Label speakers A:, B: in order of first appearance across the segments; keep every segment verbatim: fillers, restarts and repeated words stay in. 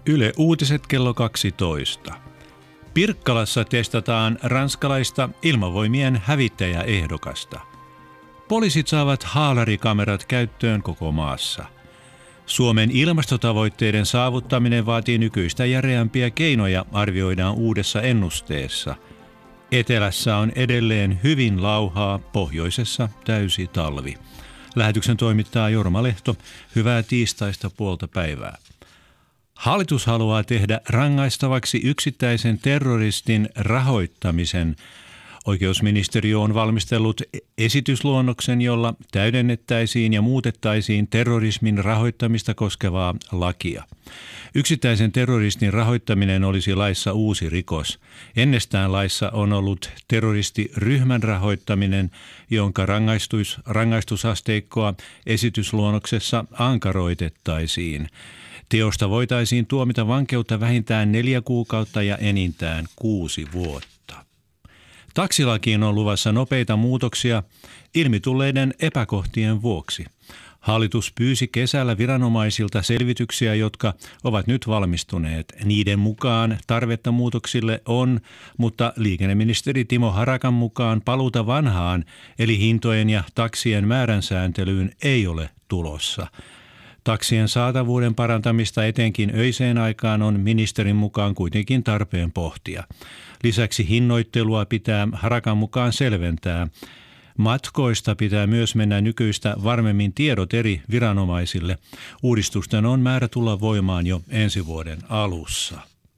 A: Yle Uutiset kello kaksitoista. Pirkkalassa testataan ranskalaista ilmavoimien hävittäjäehdokasta. Poliisit saavat haalarikamerat käyttöön koko maassa. Suomen ilmastotavoitteiden saavuttaminen vaatii nykyistä järeämpiä keinoja, arvioidaan uudessa ennusteessa. Etelässä on edelleen hyvin lauhaa, pohjoisessa täysi talvi. Lähetyksen toimittaa Jorma Lehto. Hyvää tiistaista puolta päivää. Hallitus haluaa tehdä rangaistavaksi yksittäisen terroristin rahoittamisen. Oikeusministeriö on valmistellut esitysluonnoksen, jolla täydennettäisiin ja muutettaisiin terrorismin rahoittamista koskevaa lakia. Yksittäisen terroristin rahoittaminen olisi laissa uusi rikos. Ennestään laissa on ollut terroristiryhmän rahoittaminen, jonka rangaistus, rangaistusasteikkoa esitysluonnoksessa ankaroitettaisiin. Teosta voitaisiin tuomita vankeutta vähintään neljä kuukautta ja enintään kuusi vuotta. Taksilakiin on luvassa nopeita muutoksia ilmitulleiden epäkohtien vuoksi. Hallitus pyysi kesällä viranomaisilta selvityksiä, jotka ovat nyt valmistuneet. Niiden mukaan tarvetta muutoksille on, mutta liikenneministeri Timo Harakan mukaan paluuta vanhaan, eli hintojen ja taksien määrän sääntelyyn ei ole tulossa. Taksien saatavuuden parantamista etenkin öiseen aikaan on ministerin mukaan kuitenkin tarpeen pohtia. Lisäksi hinnoittelua pitää Harakan mukaan selventää. Matkoista pitää myös mennä nykyistä varmemmin tiedot eri viranomaisille. Uudistusten on määrä tulla voimaan jo ensi vuoden alussa.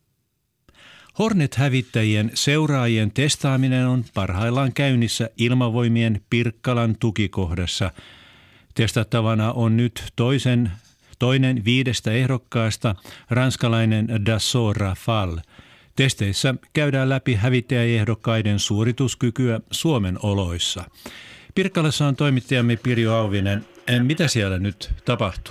A: Hornet-hävittäjien seuraajien testaaminen on parhaillaan käynnissä Ilmavoimien Pirkkalan tukikohdassa. Testattavana on nyt toisen, toinen viidestä ehdokkaasta, ranskalainen Dassault Rafale. Testeissä käydään läpi hävittäjäehdokkaiden suorituskykyä Suomen oloissa. Pirkkalassa on toimittajamme Pirjo Auvinen. Mitä siellä nyt tapahtuu?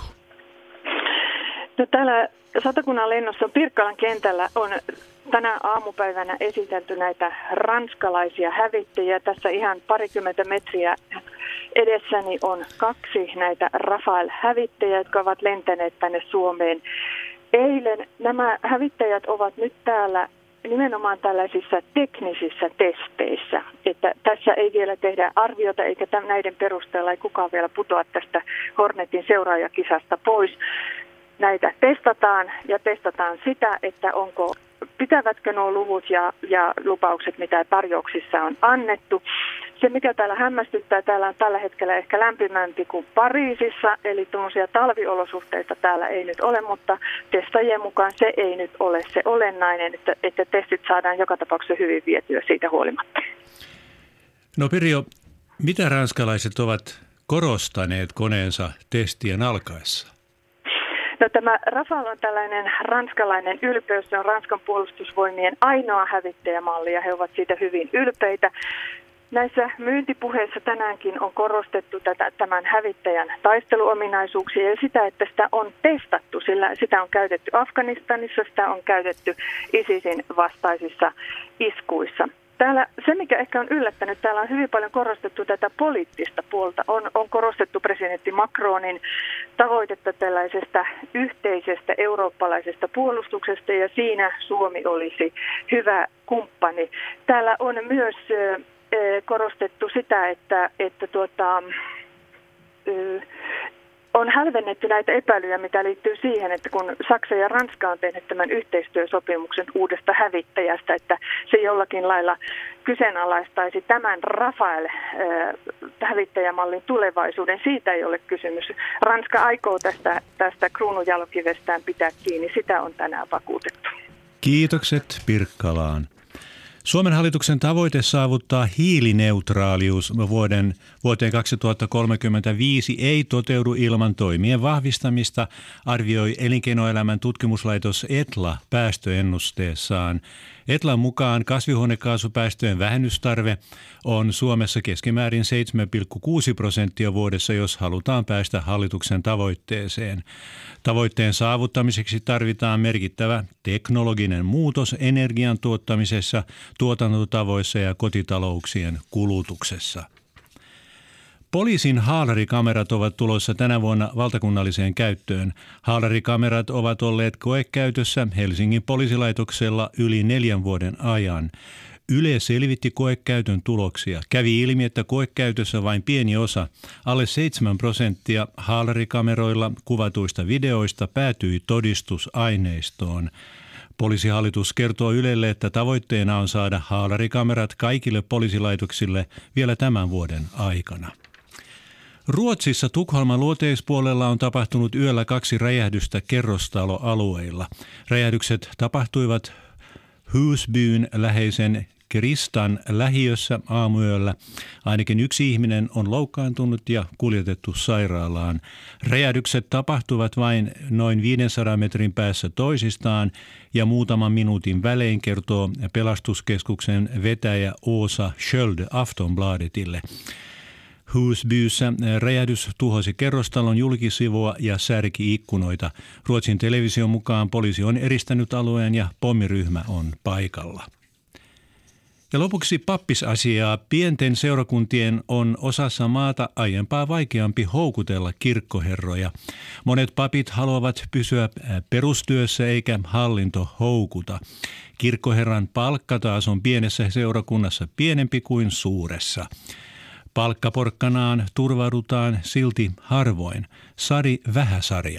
B: No, täällä Satakunnan lennossa Pirkkalan kentällä on tänä aamupäivänä esitelty näitä ranskalaisia hävittäjiä. Tässä ihan parikymmentä metriä edessäni on kaksi näitä Rafale-hävittäjiä, jotka ovat lentäneet tänne Suomeen. Eilen nämä hävittäjät ovat nyt täällä nimenomaan tällaisissa teknisissä testeissä, että tässä ei vielä tehdä arviota eikä tämän, näiden perusteella ei kukaan vielä putoa tästä Hornetin seuraajakisasta pois. Näitä testataan ja testataan sitä, että onko, pitävätkö nuo luvut ja, ja lupaukset, mitä tarjouksissa on annettu. Se, mikä täällä hämmästyttää, täällä on tällä hetkellä ehkä lämpimämpi kuin Pariisissa, eli tuollaisia talviolosuhteita täällä ei nyt ole, mutta testajien mukaan se ei nyt ole se olennainen, että, että testit saadaan joka tapauksessa hyvin vietyä siitä huolimatta.
A: No Pirjo, mitä ranskalaiset ovat korostaneet koneensa testien alkaessa?
B: No, tämä Rafale on tällainen ranskalainen ylpeys, se on Ranskan puolustusvoimien ainoa hävittäjämalli ja he ovat siitä hyvin ylpeitä. Näissä myyntipuheissa tänäänkin on korostettu tätä, tämän hävittäjän taisteluominaisuuksia ja sitä, että sitä on testattu, sillä sitä on käytetty Afganistanissa, sitä on käytetty ISISin vastaisissa iskuissa. Täällä se, mikä ehkä on yllättänyt, täällä on hyvin paljon korostettu tätä poliittista puolta. On, on korostettu presidentti Macronin tavoitetta tällaisesta yhteisestä eurooppalaisesta puolustuksesta ja siinä Suomi olisi hyvä kumppani. Täällä on myös äh, korostettu sitä, että, että tuota, äh, on hälvennetty näitä epäilyjä, mitä liittyy siihen, että kun Saksa ja Ranska on tehnyt tämän yhteistyösopimuksen uudesta hävittäjästä, että se jollakin lailla kyseenalaistaisi tämän Rafale-hävittäjämallin tulevaisuuden. Siitä ei ole kysymys. Ranska aikoo tästä, tästä kruununjalokivestään pitää kiinni. Sitä on tänään vakuutettu.
A: Kiitokset Pirkkalaan. Suomen hallituksen tavoite saavuttaa hiilineutraalius vuoden, vuoteen kaksituhattakolmekymmentäviisi ei toteudu ilman toimien vahvistamista, arvioi elinkeinoelämän tutkimuslaitos Etla päästöennusteessaan. Etlan mukaan kasvihuonekaasupäästöjen vähennystarve on Suomessa keskimäärin seitsemän pilkku kuusi prosenttia vuodessa, jos halutaan päästä hallituksen tavoitteeseen. Tavoitteen saavuttamiseksi tarvitaan merkittävä teknologinen muutos energian tuottamisessa, tuotantotavoissa ja kotitalouksien kulutuksessa. Poliisin haalarikamerat ovat tulossa tänä vuonna valtakunnalliseen käyttöön. Haalarikamerat ovat olleet koekäytössä Helsingin poliisilaitoksella yli neljän vuoden ajan. Yle selvitti koekäytön tuloksia. Kävi ilmi, että koekäytössä vain pieni osa, alle seitsemän prosenttia haalarikameroilla kuvatuista videoista päätyi todistusaineistoon. Poliisihallitus kertoo Ylelle, että tavoitteena on saada haalarikamerat kaikille poliisilaitoksille vielä tämän vuoden aikana. Ruotsissa Tukholman luoteispuolella on tapahtunut yöllä kaksi räjähdystä kerrostaloalueilla. Räjähdykset tapahtuivat Husbyn läheisen Kristan lähiössä aamuyöllä. Ainakin yksi ihminen on loukkaantunut ja kuljetettu sairaalaan. Räjähdykset tapahtuvat vain noin viisisataa metrin päässä toisistaan ja muutaman minuutin välein, kertoo pelastuskeskuksen vetäjä Åsa Sköld Aftonbladetille. Husbyssä räjähdys tuhosi kerrostalon julkisivua ja särki ikkunoita. Ruotsin television mukaan poliisi on eristänyt alueen ja pommiryhmä on paikalla. Ja lopuksi pappisasiaa. Pienten seurakuntien on osassa maata aiempaa vaikeampi houkutella kirkkoherroja. Monet papit haluavat pysyä perustyössä eikä hallinto houkuta. Kirkkoherran palkka taas on pienessä seurakunnassa pienempi kuin suuressa. Palkkaporkkanaan turvaudutaan silti harvoin. Sari Vähäsarja.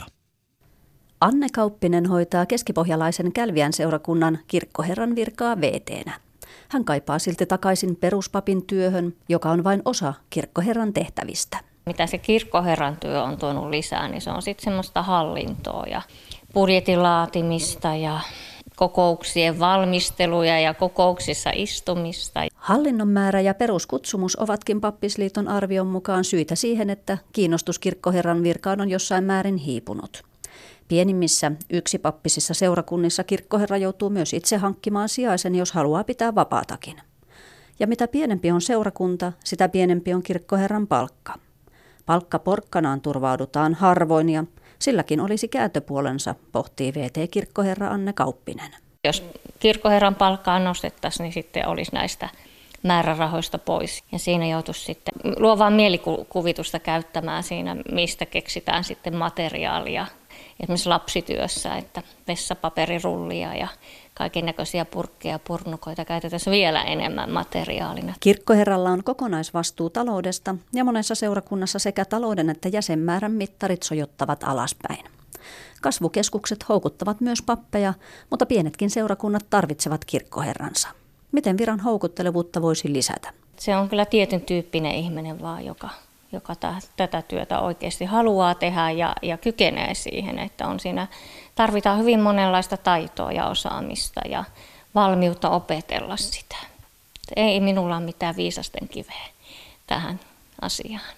C: Anne Kauppinen hoitaa keskipohjalaisen Kälviän seurakunnan kirkkoherran virkaa V T:nä. Hän kaipaa silti takaisin peruspapin työhön, joka on vain osa kirkkoherran tehtävistä.
D: Mitä se kirkkoherran työ on tuonut lisää, niin se on sitten semmoista hallintoa ja budjetin laatimista ja kokouksien valmisteluja ja kokouksissa istumista.
C: Hallinnon määrä ja peruskutsumus ovatkin Pappisliiton arvion mukaan syitä siihen, että kiinnostus kirkkoherran virkaan on jossain määrin hiipunut. Pienimmissä yksipappisissa seurakunnissa kirkkoherra joutuu myös itse hankkimaan sijaisen, jos haluaa pitää vapaatakin. Ja mitä pienempi on seurakunta, sitä pienempi on kirkkoherran palkka. Palkkaporkkanaan turvaudutaan harvoin ja silläkin olisi kääntöpuolensa, pohtii V T-kirkkoherra Anne Kauppinen.
D: Jos kirkkoherran palkkaa nostettaisiin, niin sitten olisi näistä määrärahoista pois. Ja siinä joutuisi sitten luovaa mielikuvitusta käyttämään siinä, mistä keksitään sitten materiaalia. Esimerkiksi lapsityössä, että vessapaperirullia ja kaikennäköisiä purkkeja ja purnukoita käytetään vielä enemmän materiaalina.
C: Kirkkoherralla on kokonaisvastuu taloudesta ja monessa seurakunnassa sekä talouden että jäsenmäärän mittarit sojottavat alaspäin. Kasvukeskukset houkuttavat myös pappeja, mutta pienetkin seurakunnat tarvitsevat kirkkoherransa. Miten viran houkuttelevuutta voisi lisätä?
D: Se on kyllä tietyn tyyppinen ihminen vaan, joka... joka tätä työtä oikeasti haluaa tehdä ja, ja kykenee siihen, että on siinä, tarvitaan hyvin monenlaista taitoa ja osaamista ja valmiutta opetella sitä. Ei minulla ole mitään viisasten kiveä tähän asiaan.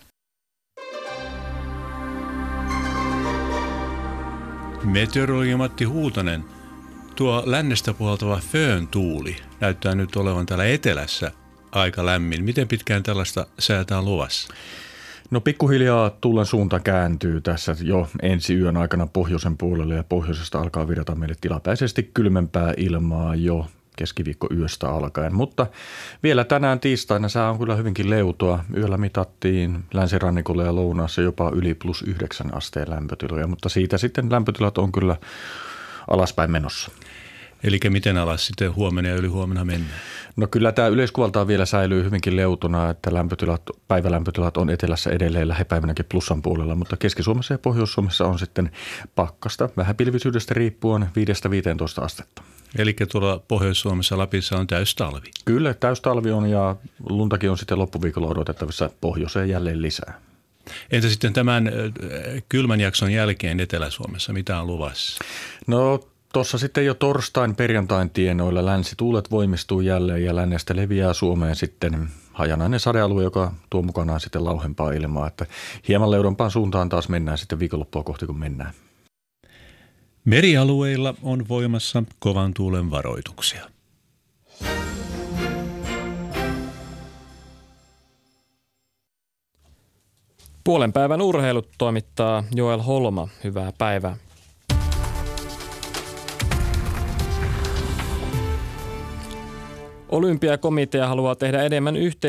A: Meteorologi Matti Huutonen, tuo lännestä puhaltava fööntuuli näyttää nyt olevan täällä etelässä aika lämmin. Miten pitkään tällaista säätä on luvassa?
E: No pikkuhiljaa tuulen suunta kääntyy tässä jo ensi yön aikana pohjoisen puolelle ja pohjoisesta alkaa virrata meille tilapäisesti kylmempää ilmaa jo keskiviikko yöstä alkaen. Mutta vielä tänään tiistaina sää on kyllä hyvinkin leutoa. Yöllä mitattiin länsirannikolla ja lounaassa jopa yli plus yhdeksän asteen lämpötiloja, mutta siitä sitten lämpötilat on kyllä alaspäin menossa.
A: Eli miten alas sitten huomenna ja yli huomenna mennään?
E: No kyllä tämä yleiskuvaltaan vielä säilyy hyvinkin leutona, että lämpötilat, päivälämpötilat on etelässä edelleen lähipäivänäkin plussan puolella, mutta Keski-Suomessa ja Pohjois-Suomessa on sitten pakkasta vähän pilvisyydestä riippuen viidestä viiteentoista astetta.
A: Eli tuolla Pohjois-Suomessa Lapissa on täystalvi?
E: Kyllä, täystalvi on ja luntakin on sitten loppuviikolla odotettavissa pohjoiseen jälleen lisää.
A: Entä sitten tämän kylmän jakson jälkeen Etelä-Suomessa, mitä on luvassa?
E: No tuossa sitten jo torstain perjantain tienoilla länsituulet voimistuu jälleen ja lännestä leviää Suomeen sitten hajanainen sadealue, joka tuo mukanaan sitten lauhempaa ilmaa. Että hieman leudompaan suuntaan taas mennään sitten viikonloppua kohti, kun mennään.
A: Merialueilla on voimassa kovan tuulen varoituksia.
F: Puolen päivän urheilut toimittaa Joel Holma. Hyvää päivää. Olympiakomitea haluaa tehdä enemmän yhteistyötä